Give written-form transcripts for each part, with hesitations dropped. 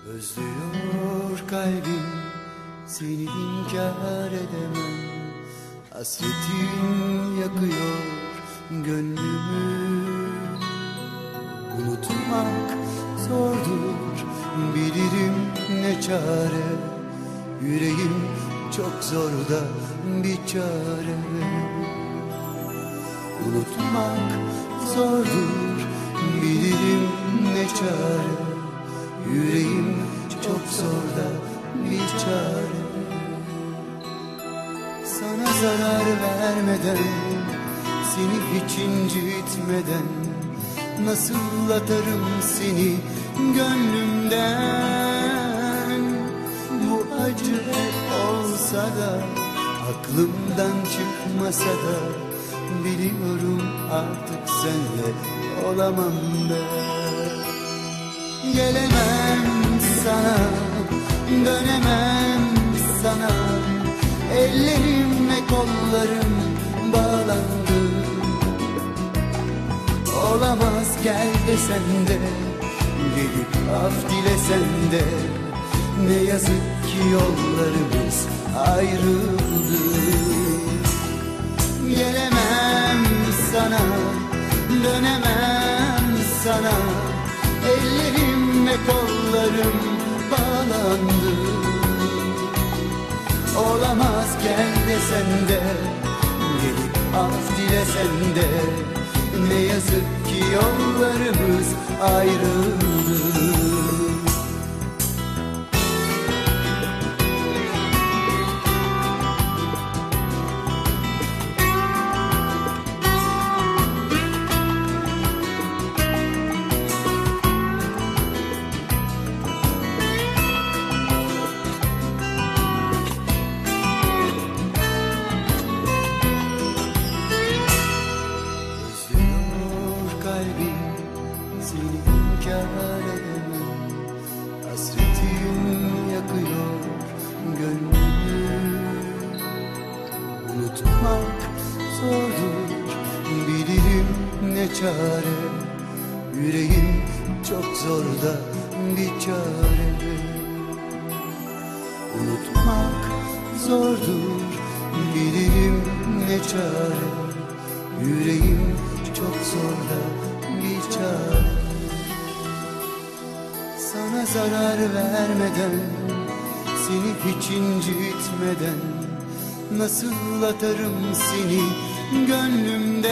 Özlüyor kalbim, seni inkar edemem. Hasretin yakıyor gönlümü. Unutmak zordur, bilirim ne çare. Yüreğim çok zor da bir çare. Unutmak zordur, bilirim ne çare. Yüreğim çok zor da bir çare. Sana zarar vermeden, seni hiç incitmeden, nasıl atarım seni gönlümden? Bu acı hep olsa da, aklımdan çıkmasa da, biliyorum artık senle olamam ben. Gelemem sana, dönemem sana. Ellerim ve kollarım bağlandı. Olamaz gel desen de, gelip af dilesen de, ne yazık ki yollarımız ayrıldı. Gelemem sana, dönemem sana. Ellerim ve kollarım bağlandı. Olamaz gel desen de, gelip af dilesen de, ne yazık ki yollarımız ayrıldı. Seni inkar edemem. Hasretin yakıyor gönlümü. Unutmak zordur, bilirim ne çare. Yüreğim çok zor da bir çare. Unutmak zordur, bilirim ne çare. Yüreğim çok zor da bir çare. Sana zarar vermeden, seni hiç incitmeden, nasıl atarım seni gönlümden?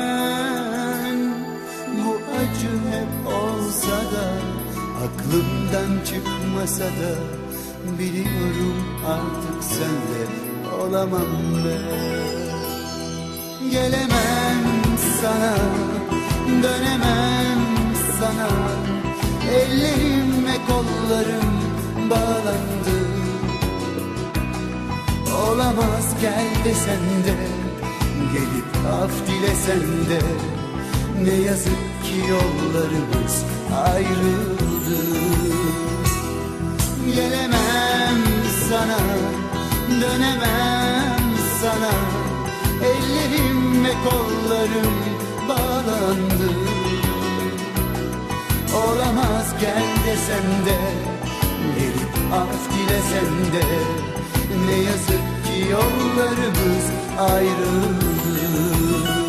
Bu acı hep olsa da, aklımdan çıkmasa da, biliyorum artık senle olamam ben. Gelemem sana, dönemem sana. Ellerim ve kollarım bağlandı. Olamaz gel desen de, gelip af dilesen de, ne yazık ki yollarımız ayrıldı. Gelemem sana, dönemem sana. Ellerim ve kollarım bağlandı. Olamaz gel desen de, gelip af dilesen de, ne yazık ki yollarımız ayrıldı.